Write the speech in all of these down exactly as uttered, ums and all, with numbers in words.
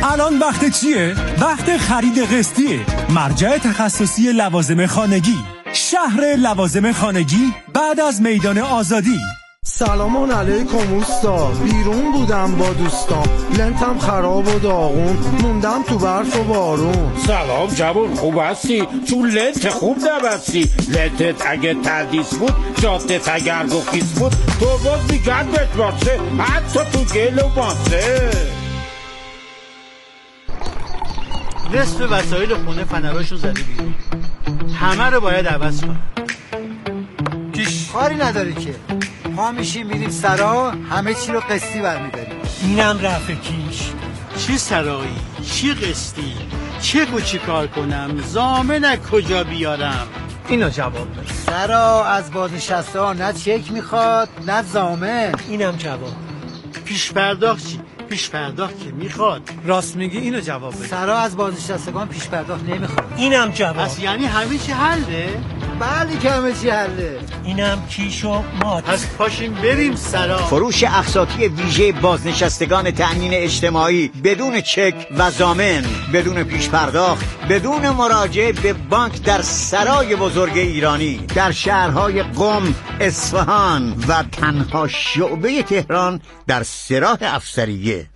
الان وقت چیه؟ وقت خرید قسطیه. مرجع تخصصی لوازم خانگی، شهر لوازم خانگی بعد از میدان آزادی. سلام علیکم اوستا، بیرون بودم با دوستام، لنتم خراب و داغون، موندم تو برف و بارون. سلام جوون، خوب هستی؟ چون لنت خوب نبستی. لنتت اگه تردیس بود، جادت اگر گفیس بود، تو باز میگردت باسه، حتی تو گل و باسه. نصف وسایل خونه فنراشون زده بیرون، همه رو باید عوض کنم. پیش کاری نداری که، ما میشیم میریم سرا، همه چی رو قسطی برمیداریم. اینم رفع کیش. چی سرایی؟ چی قسطی؟ چه گو چی کار کنم؟ ضامن کجا بیارم؟ اینو جواب بده. سرا از بازنشسته ها نه چک میخواد نه ضامن. اینم جواب. پیش پرداخت چی؟ پیش پرداخت که میخواد. راست میگی، اینو جواب بده. سرا از بازنشستگان پیش پرداخت نمیخواد. اینم جواب. پس یعنی همه چی حله؟ بله که همه چی حله. اینم کیش و مات. پس پاشیم بریم سرا. فروش اقساطی ویژه بازنشستگان تأمین اجتماعی بدون چک و ضامن، بدون پیش پرداخت، بدون مراجعه به بانک در سرای بزرگ ایرانی در شهرهای قم، اصفهان و تنها شعبه تهران در سراح افسریه.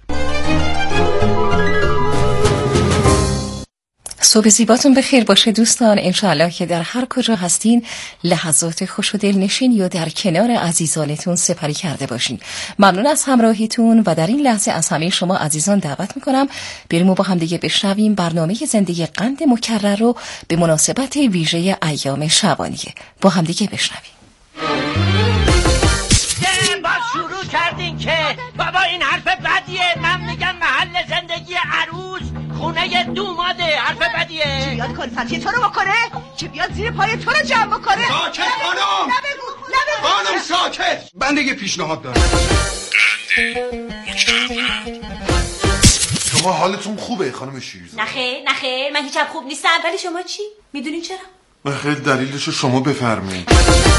صبح زیباتون بخیر باشه دوستان. انشاءالله که در هر کجا هستین لحظات خوش و دلنشین یا در کنار عزیزانتون سپری کرده باشین. ممنون از همراهیتون و در این لحظه از همه شما عزیزان دعوت میکنم بریم و با هم دیگه بشنویم برنامه زندگی قند مکرر رو به مناسبت ویژه ایام شعبانیه. با هم دیگه بشنویم. با شروع کردین که بابا این حرف بدیه. من میگم محل زندگی عروس خونه دوماده. حرف بدیه. چه بیاد کنفتی تو رو بکنه؟ چه بیاد زیر پای تو رو جمع بکنه؟ ساکت خانم! نبگو نبگو خانم ساکت! بنده یه پیشنهاد دارم. شما حالتون خوبه خانم شیرزاد؟ نخیر نخیر من هیچم خوب نیستم. ولی شما چی؟ میدونین چرا؟ من خیلی دلیلشو شما بفرمایید.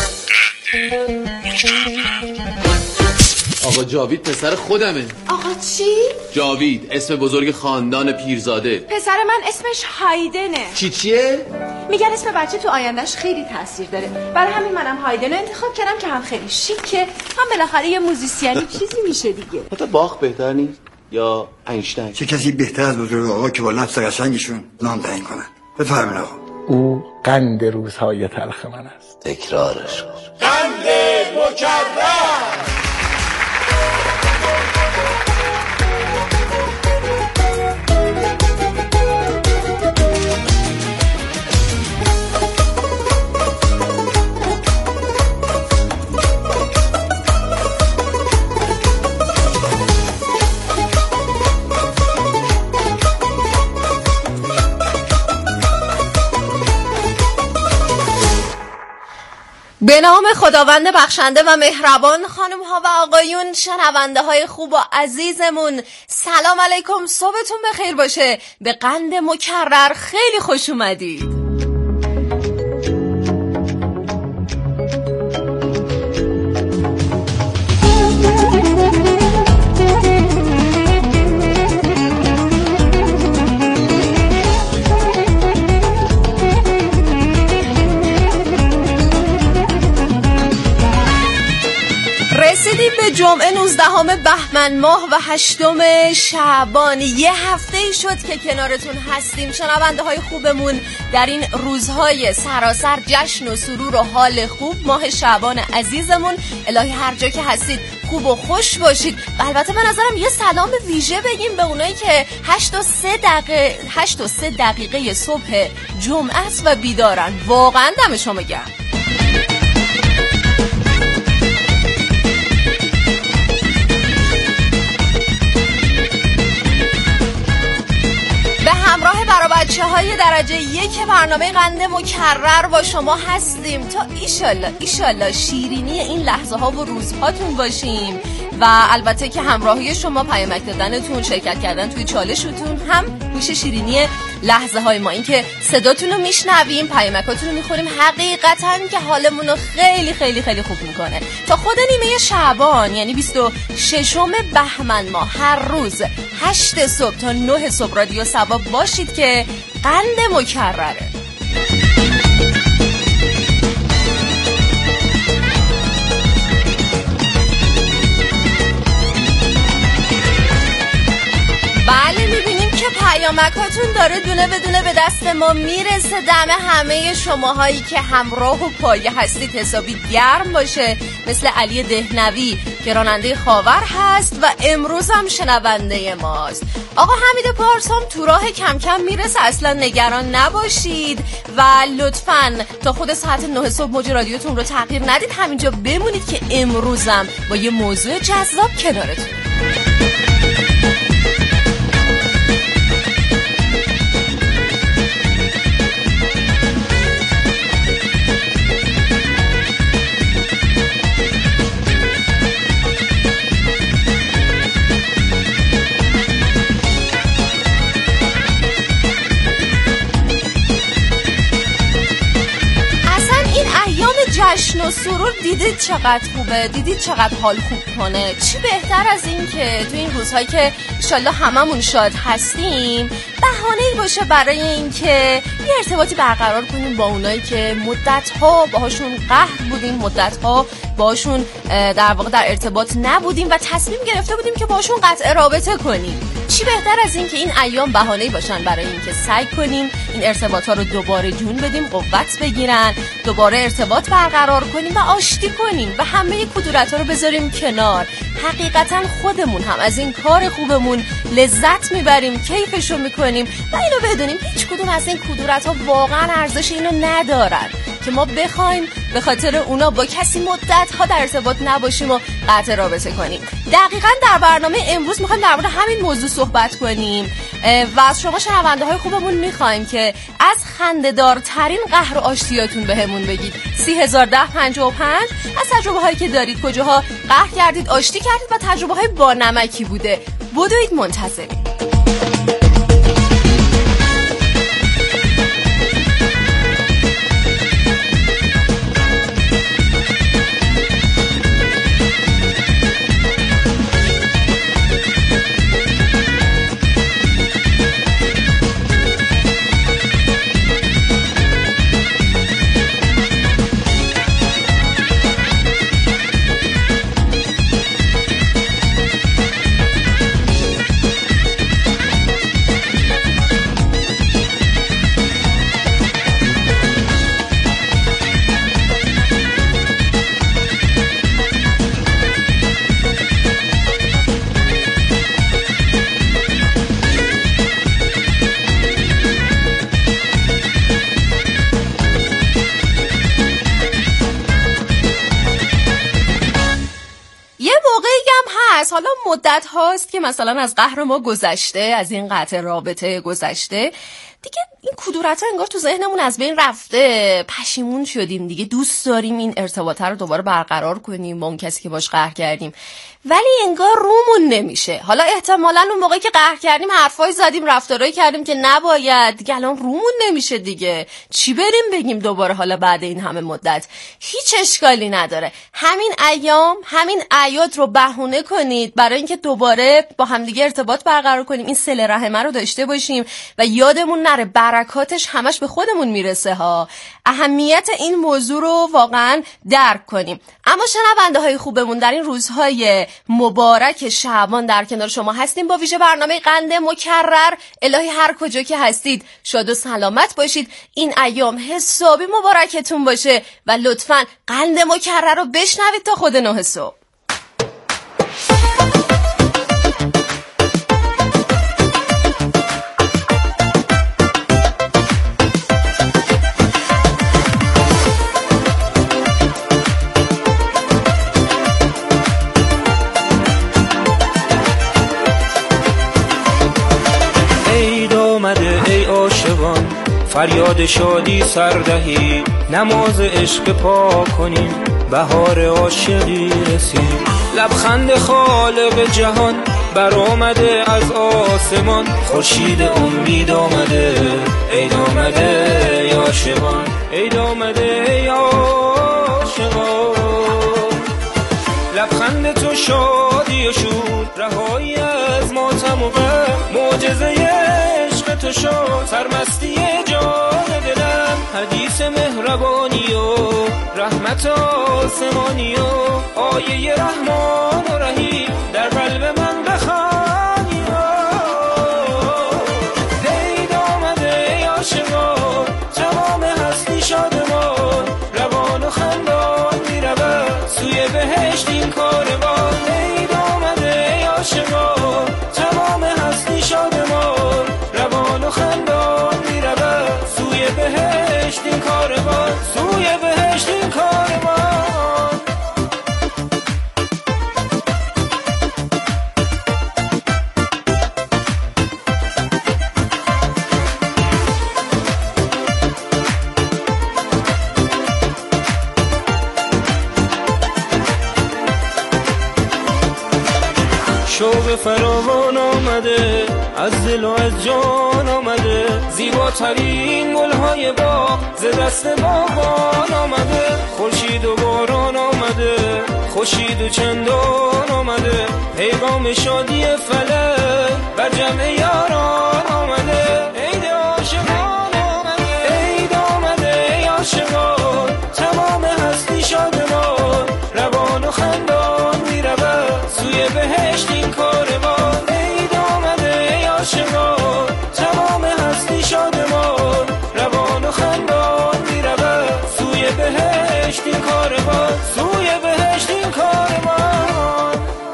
آقا جاوید پسر خودمه. آقا چی؟ جاوید اسم بزرگ خاندان پیرزاده. پسر من اسمش هایدنه. چی چیه؟ میگن اسم بچه تو آیندهش خیلی تاثیر داره. برای همین منم هایدن رو انتخاب کردم که هم خیلی شیکه، هم بالاخره یه موزیسیانی چیزی میشه دیگه. حتی باخ بهتر نیست یا اینشتین؟ چه کسی بهتر از بزرگ آقا که با نفس قشنگشون نام تعیین کنن؟ بفرمایید آقا. او قند روزهای تلخ من است. تکرارش کن. قند مکرر. به نام خداوند بخشنده و مهربان. خانم ها و آقایون، شنونده های خوب و عزیزمون، سلام علیکم، صبحتون بخیر باشه. به قند مکرر خیلی خوش اومدید. رسیدیم به جمعه نوزدهم بهمن ماه و هشتم شعبان. یه هفته ای شد که کنارتون هستیم شنونده های خوبمون در این روزهای سراسر جشن و سرور و حال خوب ماه شعبان عزیزمون. الهی هر جا که هستید خوب و خوش باشید. البته به نظرم یه سلام ویژه بگیم به اونایی که هشت و سه دقیقه هشت و سه دقیقه صبح جمعه است و بیدارن. واقعا دم شما گرم. به همراه برای بچه های درجه یک برنامه قند مکرر با شما هستیم تا ایشالله ایشالله شیرینی این لحظه ها و روزهاتون باشیم و البته که همراهی شما، پیامک دادنتون، شرکت کردن توی چالشتون هم گوش شیرینی لحظه های ما. این که صداتون رو میشنویم، پیامکاتون رو میخوریم، حقیقتاً که حالمون رو خیلی خیلی خیلی خوب میکنه. تا خود نیمه شعبان یعنی بیست و ششم بهمن ماه هر روز هشت صبح تا نه صبح رادیو سبا باشید که قند مکرره. بله میبینیم که پیامکاتون داره دونه بدونه به دست ما میرسه. دم همه شماهایی که همراه و پایه هستید حسابی گرم باشه، مثل علی دهنوی که راننده خاور هست و امروز هم شنونده ماست. آقا حمید پارسام تو راه کم کم میرسه، اصلا نگران نباشید و لطفاً تا خود ساعت نه صبح موج رادیوتون رو تغییر ندید، همینجا بمونید که امروزم با یه موضوع جذاب کنارتون. جشن و سرور دیدید چقدر خوبه، دیدید چقدر حال خوب کنه. چی بهتر از این که تو این روزهایی که انشالله هممون شاد هستیم بهانه‌ای باشه برای این که یه ارتباطی برقرار کنیم با اونایی که مدت‌ها باهاشون قهر بودیم، مدت‌ها باهاشون در واقع در ارتباط نبودیم و تصمیم گرفته بودیم که باهاشون قطع رابطه کنیم. چی بهتر از این که این ایام بهانه‌ای باشن برای این که سعی کنیم این ارتباط‌ها رو دوباره جون بدیم، قوت بگیرن، دوباره ارتباط برقرار کنیم و آشتی کنیم و همه کدورت‌ها رو بذاریم کنار. حقیقتاً خودمون هم از این کار خوبمون لذت میبریم، کیفشو میکنیم و اینو بدونیم هیچ کدوم از این کدورت‌ها واقعاً ارزش اینو ندارن که ما بخوایم به خاطر اونا با کسی مدت‌ها در ارتباط نباشیم و قطع رابطه کنیم. دقیقاً در برنامه امروز میخوایم در مورد همین موضوع صحبت کنیم و از شما شنونده های خوبمون میخوایم که از خنده‌دارترین قهر و آشتیاتون بهمون بگید. سی هزار ده پنجاه و پنج از تجربه هایی که دارید، کجاها قهر کردید، آشتی کردید و تجربه های با نمکی بوده. بدوید منتظریم. حالا مدت هاست که مثلا از قهر ما گذشته، از این قطع رابطه گذشته دیگه، این کدورت‌ها انگار تو ذهنمون از بین رفته، پشیمون شدیم دیگه، دوست داریم این ارتباط رو دوباره برقرار کنیم با اون کسی که باش قهر کردیم، ولی انگار رومون نمیشه. حالا احتمالاً اون موقعی که قهر کردیم حرفای زدیم، رفتارایی کردیم که نباید، دیگه الان رومون نمیشه دیگه. چی بریم بگیم دوباره حالا بعد این همه مدت؟ هیچ اشکالی نداره. همین ایام، همین اعیاد رو بهونه کنید برای اینکه دوباره با همدیگه ارتباط برقرار کنیم، این صله رحمه رو داشته باشیم و یادمون نره برکاتش همش به خودمون میرسه ها. اهمیت این موضوع رو واقعا درک کنیم. اما شنونده های خوبمون، در این روزهای مبارک شعبان در کنار شما هستیم با ویژه برنامه قند مکرر. الهی هر کجا که هستید شاد و سلامت باشید، این ایام حسابی مبارکتون باشه و لطفاً قند مکرر رو بشنوید تا خود نه صبح. فریاد شادی سردهی نماز عشق پا کنیم بهار عاشقی رسید لبخند خالق جهان برآمده از آسمان خورشید امید آمده عید آمده یا عاشقان عید آمده یا عاشقان لبخند تو شادی و شور رهایی از ماتم و غم معجزه عشق تو شد سرمستی جان دلم حدیث مهربانی و رحمت آسمانی و آیه رحمان و رحیم در قلب من بخوانی عید آمده یا عاشقان تمام هستی شادمان روان و خندان میرود سوی بهشت این کاروان عید آمده یا عاشقان تمام هستی شادمان روان و خندان میرود سوی بهشت این کاروان سوی بهشت این کاروان شوق فراوان آمده از دل و از جان آمده زیباترین گلهای باغ ز دست باغبان آمده خورشید و باران آمده خورشید و چندان آمده پیغام شادی فلک و جمع یاران آمده عید عاشقان آمده عید آمده یا عاشقان تمام هستی شادمان روان و خندان میرود سوی بهشت این کاروان عید آمده یا عاشقان تمام هستی شادمان روان و خندان میرود سوی بهشت این کاروان سوی بهشت این کاروان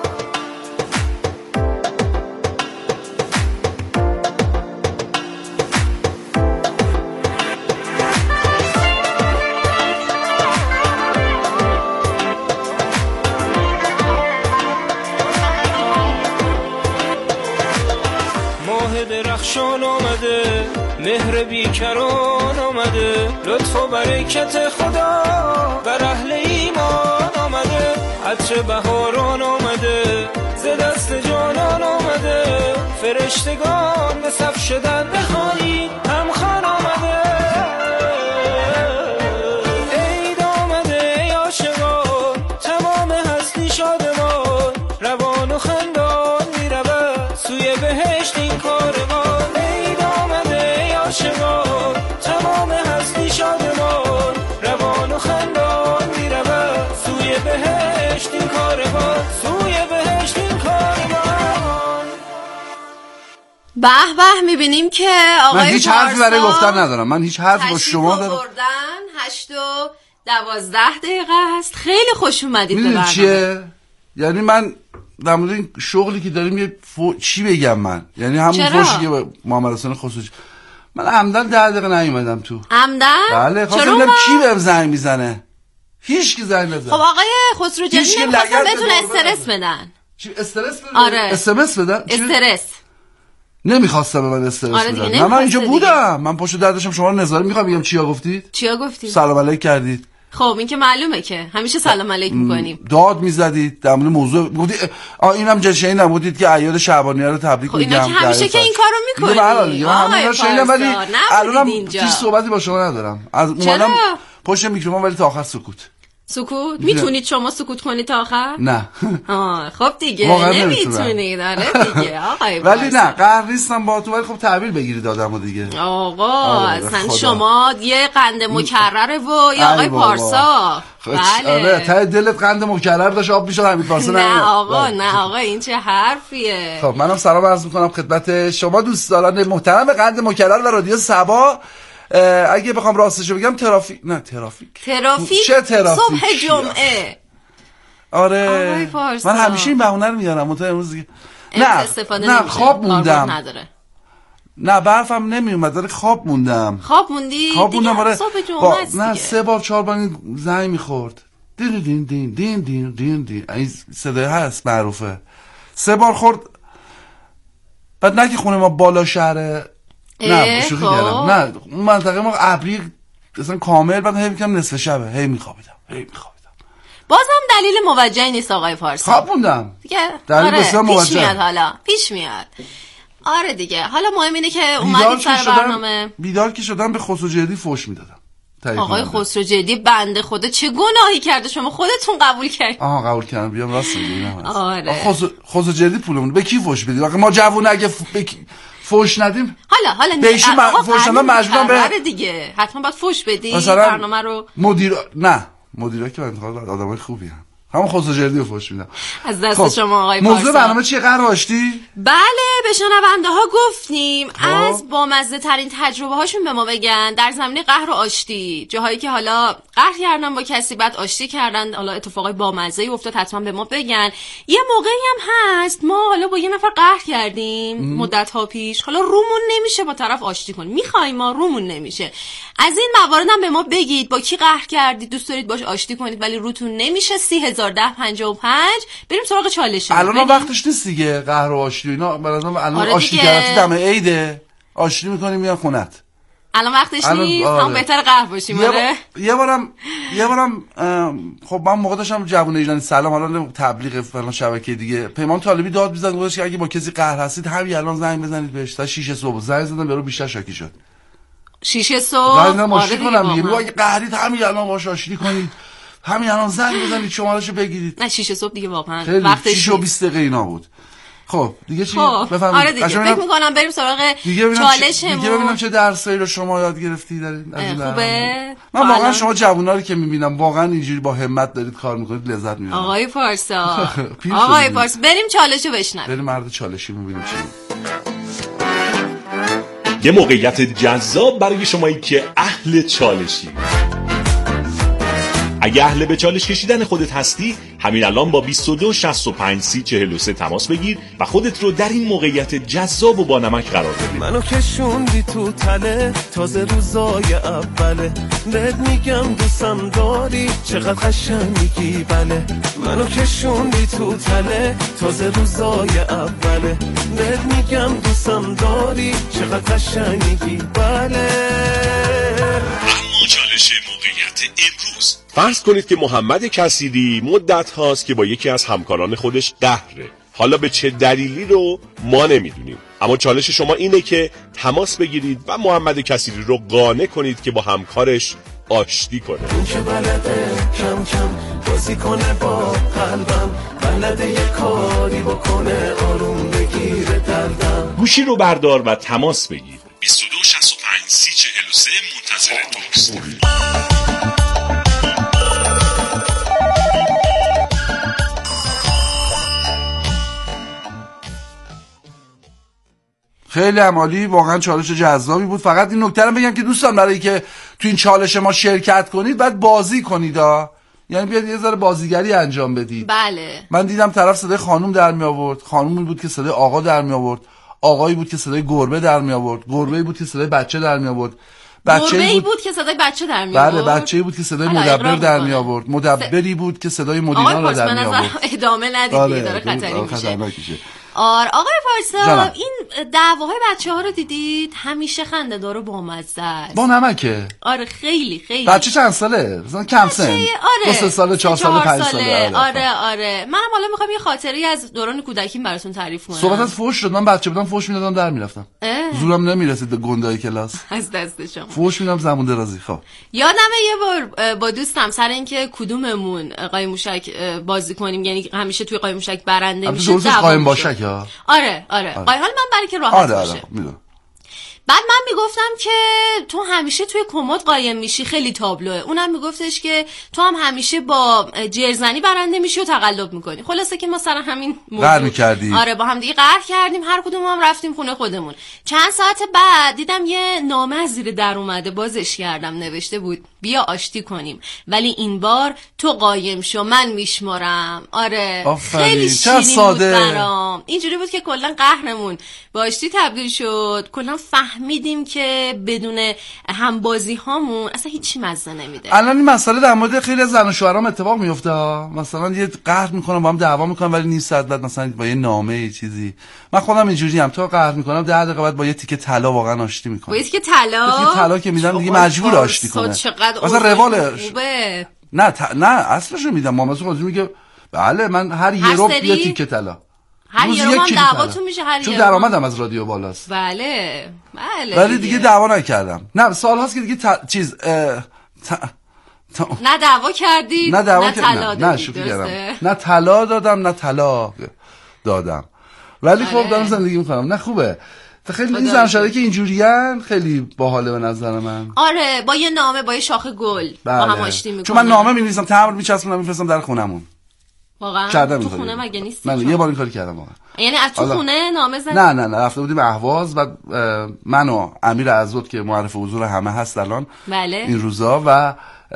درخشان آمده مهر بیکران آمده لطف و برکت خدا بر اهل ایمان آمده عطر بهاران آمده ز دست جانان آمده فرشتگان به صف شدن بخوانی همخوان آمده عید آمده یا عاشقان تمام هستی شادمان روان و خندان میرود سوی بهشت این کاروان عید آمده یا عاشقان تمام هستی شادمان روان و خندان میرود سوی بهشت این کاروان سوی بهشت این کاروان به به میبینیم که آقای من هیچ حرفی برای گفتن ندارم من هیچ حرفی با شما دارم هشت و دوازده دقیقه هست خیلی خوش اومدید به برنامه چیه؟ یعنی من در مورد این شغلی که داریم یه فو... چی بگم من یعنی همون فوشی که با محمد حسین خصوصی من عمدن ده دقیقه نیومدم تو عمدن؟ بله خواستم ببینم کی بهم زنگ میزنه هیچ کی زنگ نزد خب آقای خسرو جدی نمیخواستم بهتون استرس بدن چی استرس بدن؟ آره استرس بدن؟ استرس نمیخواستم به من استرس آره بدن من, من اینجا بودم من پشت دردشم شما رو نظاره میخوام بگم چیا گفتید؟ چیا گفتید؟ سلام علیک کردید خب این که معلومه که همیشه سلام علیک میکنیم داد میزدید در مورد موضوع گفتید اینم جشنی بودید که ایاد شعبانیه رو تبریک خب میگم اینا که همیشه که این کارو میکنیم بله همین شینم ولی الانم هیچ صحبتی با شما ندارم از اومدم پشت میکروفون ولی تا آخر سکوت سکوت میتونید شما سکوت کنید تا آخر نه آه خب دیگه نمیتونید آره دیگه آقای ولی نه قهر نیستم باهاتون ولی خب تحویل بگیرید آدمو دیگه آقا اصلا شما یه قند مکرره و یا آقای پارسا بله آره ته دلت قند مکرر داشت آب میشد همین پارسا نه آقا نه آقا این چه حرفیه خب منم سلام عرض میکنم خدمت شما دوستان محترم قند مکرر و رادیو صبا اگه بخوام راستشو بگم ترافیک نه ترافیک ترافیک چه ترافیک صبح جمعه آره من همیشه این بهونه رو میارم متأ امروز دیگه نه نه خواب موندم نداره. نه برفم نمیومد ولی خواب موندم خواب موندی خواب موندم آره صبح جمعه است نه سه بار چهار بار زنگ میخورد دین دین دین دین دین دین دین این صدای هست معروفه سه بار خورد بعد نه که خونه ما بالا شهر نه شوخی کردم. نه اون منطقه ما ابری اصلا کامل، بعد هی میگم نصف شبه هی میخوابیدم هی میخوابیدم. بازم دلیل موجهی نیست آقای پارسا. خواب موندم دیگه. دلیل آره بسیار پیش موجه. میاد حالا پیش میاد. آره دیگه. حالا مهم اینه که اومدید سر برنامه. بیدار که شدم به خسرو جدی فوش میدادم. آقای خسرو جدی بنده خدا چه گناهی کرده شما خودتون قبول کردید؟ آها قبول کردم بیام راست میگم. آره خسرو خسرو جدی پولمون به کی فوش بدید؟ آخه ما جوون اگه ف... به کی فوش ندیم حالا حالا بهش م... فوش ندم مجبورم به دیگه حتما باید فوش بدی برنامه رو. مدیر نه مدیرا که انتخاب آدمای خوبی ان. همون خسرو جدی رو فوش میدم. از دست خب. شما آقای پارسا. موضوع برنامه چیه؟ قرار آشتی؟ بله به شنونده ها گفتیم ها. از بامزه ترین تجربه هاشون به ما بگن در زمینه قهر و آشتی، جاهایی که حالا قهر کردن با کسی بعد آشتی کردن، حالا اتفاقای بامزه ای افتاد حتما به ما بگن. یه موقعی هم هست ما حالا با یه نفر قهر کردیم مدت ها پیش، حالا رومون نمیشه با طرف آشتی کنیم، میخوایم ما رومون نمیشه. از این موارد هم به ما بگید با کی قهر کردید دوست دارید باش آشتی کنید ولی روتون نمیشه. سی هزار ده پنجاه و پنج بریم سراغ چالش. الان وقتش نیست دیگه قهر و آشتی اینا. برازم الان آره آشتی کردی دم عیده آشتی میکنیم میان خونت. الان وقتش نیست. آره. هم بهتر قهر باشیم. یه, آره با... یه بارم یه بارم خب من موقع داشتم جوون ایرانی سلام حالا تبلیغ فلان شبکه دیگه پیمان طالبی داد میزد گفتش که اگه با کسی قهر هستید همین الان زنگ بزنید بهش. تا شش صبح زنگ زدم برو بیشتر شاکی شد. شش صبح زنگ آشتی کنم دیگه. میگه اگه قهرید همین الان باش آشتی کنید، همین الان زنگ بزنید شمارهشو بگیرید. نه شش صبح دیگه واقعا وقتش شش و بیست دقیقه اینا بود. خب دیگه چی؟ خب. بفهمید. آره دیگه فکر می‌کنم بریم سراغ چالشمون. دیگه ببینم چه درسایی رو شما یاد گرفتی در این خوبه. من واقعا شما جوونا رو که می‌بینم واقعا اینجوری با همت دارید کار می‌کنید لذت می‌برم. آقای پارسا آقای پارسا بریم چالشو بشنویم. بریم مرد چالشی ببینیم چی. یه موقعیت جذاب برای شمایی که اهل چالشی. اگه اهل به چالش کشیدن خودت هستی همین الان با بیست و دو شصت و پنج سی چهل و سه تماس بگیر و خودت رو در این موقعیت جذاب و با نمک قرار بده. منو کشوندی تو تله تازه روزای اوله بهت میگم دوستم داری چقدر قشنگی بله. منو کشوندی تو تله تازه روزای اوله بهت میگم دوستم داری چقدر قشنگی بله. اما چالش موقعیت امروز، فرض کنید که محمد کثیری مدت هاست که با یکی از همکاران خودش قهره. حالا به چه دلیلی رو ما نمیدونیم، اما چالش شما اینه که تماس بگیرید و محمد کثیری رو قانع کنید که با همکارش آشتی کنه. اون که بلده کم کم بازی کنه با قلبم، بلده یه کاری بکنه آروم بگیره دردم. گوشی رو بردار و تماس بگیر. بیست و دو شصت و پنج سی چهل و سه منتظر توست. خیلی عالی، واقعا چالش جذابی بود. فقط این نکته رو بگم که دوستان برای که تو این چالش ما شرکت کنید باید بازی کنید ها. یعنی بیاید یه ذره بازیگری انجام بدید. بله. من دیدم طرف صدای خانم در می آورد، خانومی بود که صدای آقا در می آورد، آقایی بود که صدای گربه در می آورد، گربه‌ای بود که صدای بچه در می آورد، بچه‌ای بود... بود که صدای بچه در می آورد. بله بچه‌ای بود که صدای مدبر در می آورد، مدبری بود که صدای مدیران را در می آورد. ادامه ندید داره خطری میشه. آره آقای پارسا جانم. این دعواهای بچه ها رو دیدید؟ همیشه خنده دار و بامزه است. با نمکه. آره خیلی خیلی. بچه چند ساله؟ مثلا کم سن. آره. سه سال چهار سال پنج ساله. آره آره, آره. منم حالا میخوام یه خاطری از دوران کودکیم براتون تعریف کنم. صحبت از فحش شد. من بچه بودم فحش میدادم در میرفتم. زورم نمیرسید به گندای کلاس. از دست شما. فحش میدم زمان درازی. خب. یادمه یه بار با دوستم سر اینکه کدوممون قایم موشک بازی کنیم، یعنی همیشه توی قایم موشک برنده میشه. درستش قایم موشک ها. آره آره قایم حال من برای که راحت آره باشه. آره میدونم. بعد من میگفتم که تو همیشه توی کمد قایم میشی، خیلی تابلوه. اونم میگفتش که تو هم همیشه با جرزنی برنده میشی و تقلب میکنی. خلاصه که ما سر همین موضوع آره با هم دیگه قهر کردیم، هر کدوم هم رفتیم خونه خودمون. چند ساعت بعد دیدم یه نامه از زیر در اومده، بازش کردم، نوشته بود بیا آشتی کنیم ولی این بار تو قایم شو من میشمارم. آره آفری. خیلی شیرین بود برام. اینجوری بود که کلا قهرمون با آشتی تبدیل شد. کلا فهم فهمیدیم که بدون همبازی هامون اصلا هیچی مزه نمیده. الان این مسئله در مورد خیلی از زن و شوهرام اتفاق میفته. مثلا یه قهر میکنم با هم دعوا میکنم ولی نیم ساعت بعد مثلا با یه نامه یه چیزی. من خودم اینجوری ام، تو قهر میکنم ده دقیقه بعد با یه تیکه طلا واقعا آشتی میکنم. با یه تیکه طلا؟ یه تیکه طلا که میدن دیگه مجبور آشتی کنه. مثلا روالش نه ت... نه اصلشو میدم. ماماسو خودش میگه بله من هر یه رو یه تیکه طلا. هر یه رو هم دعواتون میشه هر یه. چون درآمدم از رادیو بالاست. بله بله. ولی دیگه دعوا نکردم. نه سال هاست که دیگه ت... چیز اه... ت... ت... نه دعوا کردی نه دعوا نه طلا نه, نه شوخی کردم. نه طلا دادم نه طلاق دادم. ولی خب دارم زندگی میکنم. نه خوبه. خیلی این زن شده که اینجوریان خیلی باحاله به نظر من. آره با یه نامه با یه شاخه گل بله. با هم آشتی میکنن. چون من نامه می‌نویسم تمر میچسبونم میفرستم در خونمون. واقعا تو خونه مگه نیستی؟ من یه بار این کاری کردم واقعا. یعنی از تو خونه نامه زدی؟ نه نه نه رفته بودیم اهواز و من و امیر عزوت که معرف حضور همه هست الان بله. این روزا و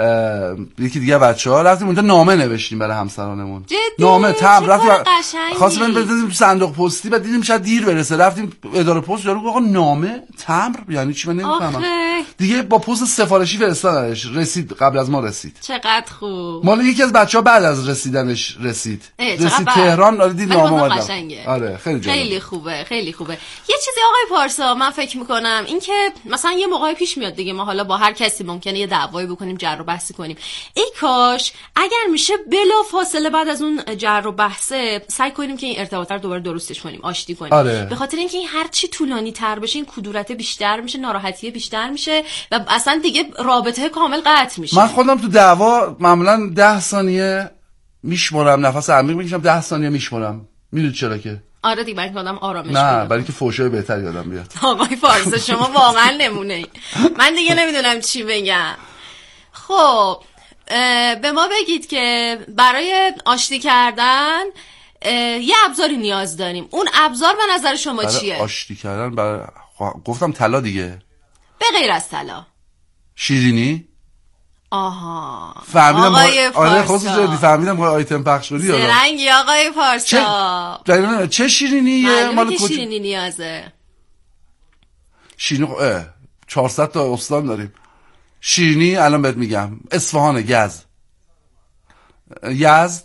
یکی دیگه بچه‌ها رفتیم اونجا نامه نوشتیم برای همسرانمون. نامه تمر رفتیم خواستیم بزنیم تو صندوق پستی بعد دیدیم شاید دیر برسه رفتیم اداره پست یارو گفت آقا نامه تمر یعنی چی من نمیفهمم. دیگه با پست سفارشی فرستادنش رسید قبل از ما رسید. چقدر خوب. مال یکی از بچه‌ها بعد از رسیدنش رسید. رسید تهران آره دید نامه اومد. آره خیلی جالب. خیلی خوبه خیلی خوبه. یه چیزی آقای پارسا من فکر می‌کنم این که مثلا یه موقعی پیش میاد دیگه ما حالا با هر کسی ممکنه یه دعوایی بکنیم رو بحثی کنیم. ای کاش اگر میشه بلا فاصله بعد از اون جر و بحثه سعی کنیم که این ارتباط رو دوباره درستش کنیم آشتی کنیم. آره. به خاطر اینکه این هر چی طولانی تر بشه این کدورت بیشتر میشه ناراحتی بیشتر میشه و اصلا دیگه رابطه کامل قطع میشه. من خودم تو دعوا معمولا ده ثانیه میشمرم نفس عمیق میکشم ده ثانیه میشمرم. میدونید چرا که آره دیگه برای آدم آرامش نه برای اینکه فوشای بهتری یادم بیاد. آقای فارسا شما واقعا نمونه ای. من دیگه نمیدونم چی بگم. خب به ما بگید که برای آشتی کردن یه ابزاری نیاز داریم. اون ابزار به نظر شما چیه؟ آشتی کردن برای... گفتم طلا دیگه. به غیر از طلا شیرینی. آها فهمیدم آقای پارسا آره خودت جدی فهمیدم با آیتم پخش شدی. زرنگی آقای پارسا. چه چه شیرینیه مال کجا شیرینی نیازه؟ شیرینی اه چهارصد تا استان داریم. شیرینی الان بهت میگم اصفهان یزد یزد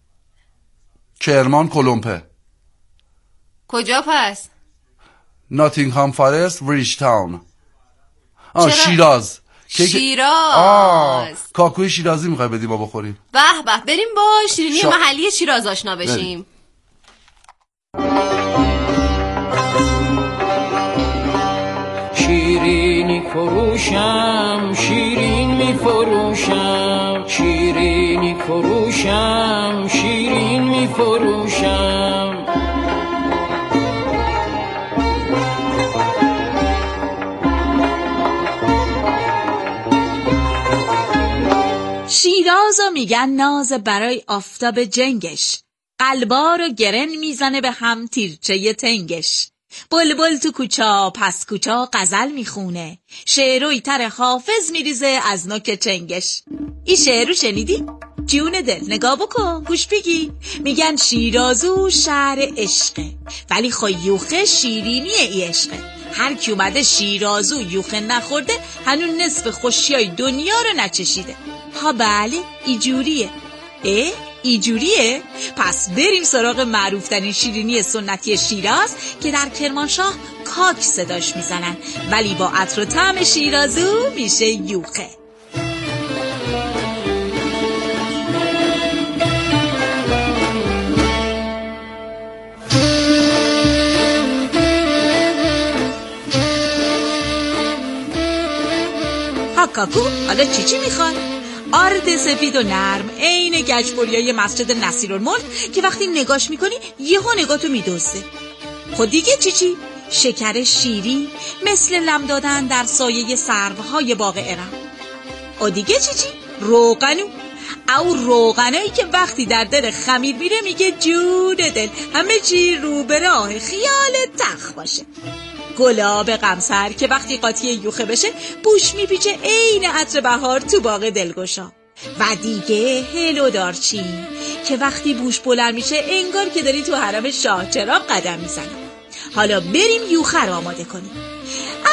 کرمان کلمپه. کجا پس؟ ناتینگهام فارست وریج تاون. آه شیراز شیراز کاکوی شیرازی میخوای بدیم ما بخوریم. به به بریم با شیرینی شا... محلی شیراز آشنا بشیم. شیرینی فروشم شیرین می فروشم شیرینی فروشم شیرین می فروشم. شیرازو میگن ناز برای آفتاب جنگش، قلبا رو گرن میزنه به هم تیرچه تنگش. بلبل تو کوچا پس کوچا غزل میخونه، شعروی تر حافظ میریزه از نوک چنگش. این شعرو شنیدی؟ جون دل نگاه بکن گوش بگی. میگن شیرازو شهر عشقه ولی خو یوخه شیرینی ای عشقه. هر کی اومده شیرازو یوخه نخورده هنون نصف خوشیای دنیا رو نچشیده. ها بله ایجوریه. اه ایجوریه؟ پس بریم سراغ معروفترین شیرینی سنتی شیراز که در کرمانشاه کاک صداش میزنن ولی با عطر و طعم شیرازو میشه یوخه. ها کاکو حالا چی چی میخوان؟ آرد سفید و نرم عین گچبریای مسجد نصیرالملک که وقتی نگاش میکنی یهو نگاتو میدوزه. خود دیگه چی چی؟ شکر شیری مثل لم دادن در سایه سروهای باغ ارم. و دیگه چی چی؟ روغنو او روغنایی که وقتی در دل خمیر میره میگه جون دل همه چی رو به راه خیال تخ باشه. گلاب قمسر که وقتی قاطی یوخه بشه بوش میپیچه عین عطر بهار تو باغ دلگشا. و دیگه هلو دارچین که وقتی بوش بلند میشه انگار که داری تو حرم شاه چراغ قدم میزنی. حالا بریم یوخه رو آماده کنیم.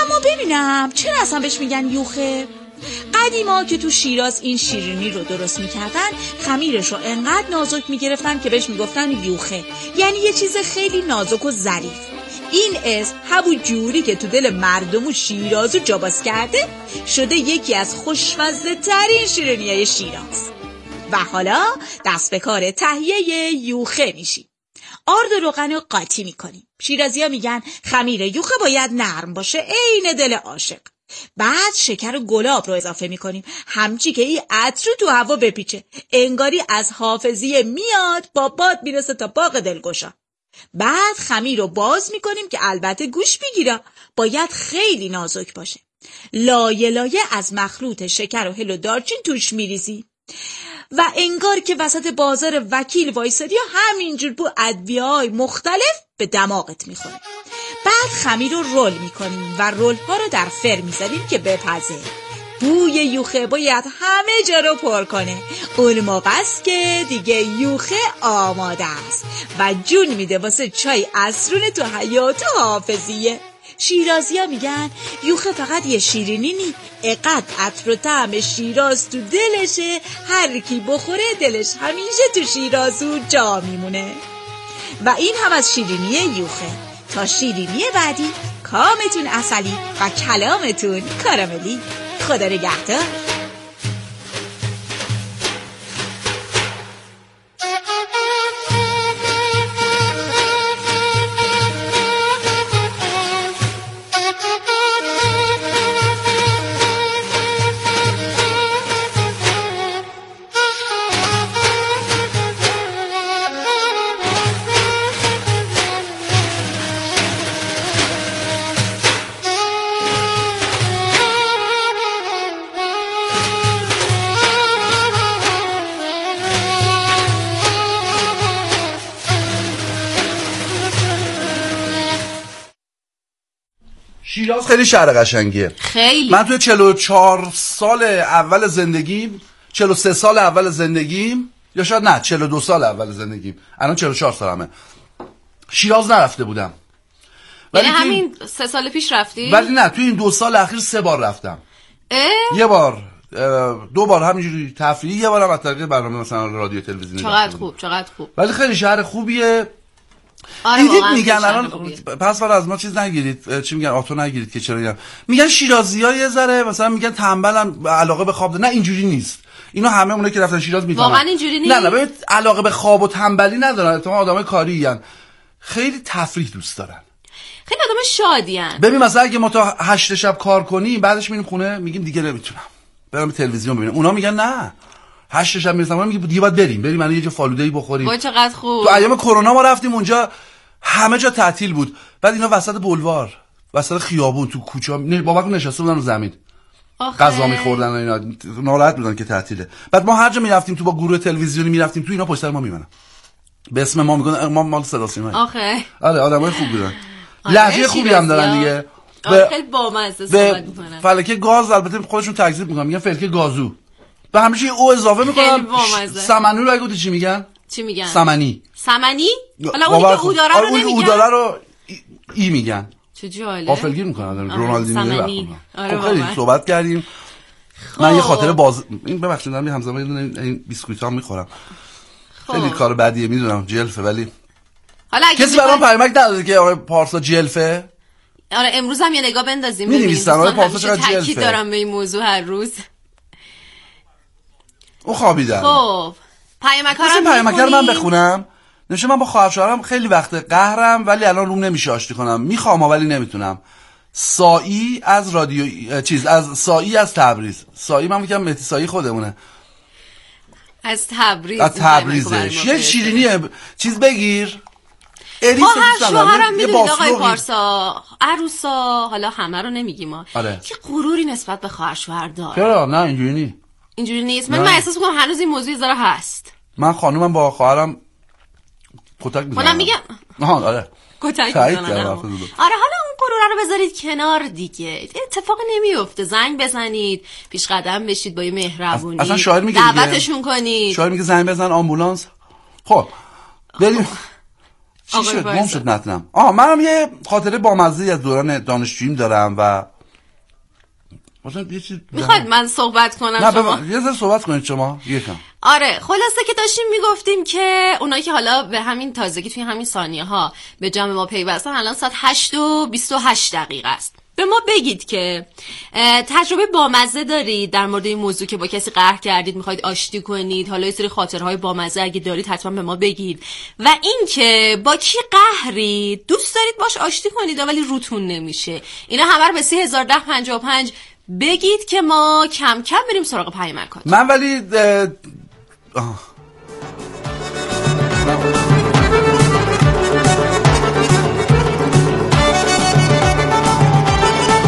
اما ببینم چرا اصلا بهش میگن یوخه؟ قدیما که تو شیراز این شیرینی رو درست میکردن خمیرش رو انقدر نازک میگرفتن که بهش میگفتن یوخه، یعنی یه چیز خیلی نازک و ظریف. این اسم همون جوری که تو دل مردم و شیراز رو جاباز کرده شده یکی از خوشمزه ترین شیرینی‌های شیراز. و حالا دست به کار تهیه یوخه میشیم. آرد و روغن رو قاطی میکنیم. شیرازی ها میگن خمیر یوخه باید نرم باشه عین دل عاشق. بعد شکر و گلاب رو اضافه میکنیم، همچی که این عطر رو تو هوا بپیچه، انگاری از حافظیه میاد با باد میرسه تا باغ دلگشا. بعد خمیر رو باز میکنیم که البته گوش بگیره، باید خیلی نازک باشه. لایه لایه از مخلوط شکر و هل و دارچین توش میریزی و انگار که وسط بازار وکیل وایسادی و همینجور بو ادویه‌های مختلف به دماغت میخوره. بعد خمیر رو رول میکنیم و رول ها رو در فر میذاریم که بپزه. بوی یوخه باید همه جا رو پر کنه. اون موقع است که دیگه یوخه آماده است و جون میده واسه چای عصرونه تو حیات حافظیه. شیرازی ها میگن یوخه فقط یه شیرینی نی، اقد عطر و طعم شیراز تو دلشه، هر کی بخوره دلش همیشه تو شیرازو جا میمونه. و این هم از شیرینی یوخه. تا شیرینی بعدی کامتون عسلی و کلامتون کاراملی. خدا نگهدار. شیراز خیلی شهر قشنگیه. خیلی. من توی چهل و چهار سال اول زندگیم، چهل و سه سال اول زندگیم، یا شاید نه چهل و دو سال اول زندگیم، الان چهل و چهار سالمه، شیراز نرفته بودم. یعنی همین سه سال پیش رفتی؟ ولی نه توی این دو سال اخیر سه بار رفتم. اه؟ یه بار دو بار همینجوری تفریحی، یه بارم از طریق برنامه مثلا رادیو تلویزیونی. چقدر خوب، چقدر خوب. ولی خیلی شهر خوبیه. آره دیدید میگن الان پس فرا از ما چیز نگیرید، چی میگن آتو نگیرید که چرا میگن میگن شیرازی‌ها یه ذره مثلا میگن تنبلن، علاقه به خواب. نه اینجوری نیست. اینو همه اونایی که رفتن شیراز میفهمن. واقعا اینجوری نیست. نه نه ببین علاقه به خواب و تنبلی ندارن، اتفاقا آدمای کاری ان، خیلی تفریح دوست دارن، خیلی آدم شادی ان. ببین مثلا اگه ما تا هشت شب کار کنیم بعدش میریم خونه میگیم دیگه نمیتونم برم تلویزیون ببینم، اونا میگن نه هشت شب میرسم میگم دیگه باید بریم بریم الان یه جا فالوده‌ای بخوریم. وای چقدر خوب. تو ایام کرونا ما رفتیم اونجا همه جا تعطیل بود، بعد اینا وسط بولوار وسط خیابون تو کوچه بابا نشسته بودن رو زمین غذا می‌خوردن و اینا، ناراحت بودن که تعطیله. بعد ما هر جا می‌رفتیم تو با گروه تلویزیونی می‌رفتیم تو، اینا پشت سر ما میمونن به اسم ما میگن ما مال صدا سیما. آخه آره آدمای خوب بودن، لهجه خوبی هم دارن دیگه. آره خیلی بامزه صحبت می‌کنن. فلکه گاز البته خودشون تکذیب می‌کنن، میگن فلکه گازو، به همیشه او اضافه می‌کنن. سمنو رو اگه چی میگن؟ چی میگن؟ سمنی. سمنی؟ حالا اونی که او داره رو نمیگن. او داره رو ای میگن. چه جالب. غافلگیر میکنن رونالدینیو. آره خب خیلی صحبت کردیم. من یه خاطره باز این ببخشید من همزمان این بیسکویت ها میخورم. خیلی کار بدیه میدونم جلفه، ولی حالا کسی برام پیامک نداده که آقای پارسا جلفه؟ آره امروز هم یه نگاه بندازیم ببینیم. می‌نویسن آقای پارسا چقدر جلفه. تاکید دارم به این موضوع هر روز. او خوابیدن. خب پیامک‌ها رو پیامک‌ها رو من بخونم. نشه من با خواهر شوهرم خیلی وقت قهرم، ولی الان روم نمیشه آشتی کنم، میخوام ولی نمیتونم. سایی از رادیو چیز از سایی از تبریز، سایی من میگم مهدی سایی خودمونه از تبریز، از تبریزه. یه شیرینی چیز بگیر. اریس شوهرم میدونید آقای پارسا عروسا، حالا همه رو نمیگیم ما، آره. که غروری نسبت به خواهر شوهر داره. چرا نه اینجوری نیست، اینجوری نیست. من من احساس میکنم هنوز این موضوع زاره هست. من خانومم با خواهرم کتک میزنم. منم میگم آها آره کتک میزنم. آره حالا اون غرورا رو بذارید کنار دیگه، اتفاق نمیفته. زنگ بزنید، پیش قدم بشید با یه مهربونی، اصلا شاعر میگه دعوتشون کنید. شاعر میگه زنگ بزن آمبولانس. خب بریم. چی شد؟ گم شد نتنم. آها منم یه خاطره بامزه از دوران دانشجوییم دارم و مثلا یه چیز میخواید من صحبت کنم؟ نه شما ببین یه ذره صحبت کنید شما یکم. آره خلاصه که داشتیم میگفتیم که اونایی که حالا به همین تازگی توی همین ثانیه ها به جمع ما پیوستن، الان ساعت هشت و بیست و هشت دقیقه است. به ما بگید که تجربه بامزه دارید در مورد این موضوع که با کسی قهر کردید، میخواید آشتی کنید، حالا یه سری خاطرهای بامزه اگه دارید حتما به ما بگید. و این که با کی قهرید، دوست دارید باش آشتی کنید ولی روتون نمیشه، اینا همه رو به سه هزار و ده پنجاه و پنج بگید که ما کم کم بریم سراغ پیامک. من ولی اه... آه.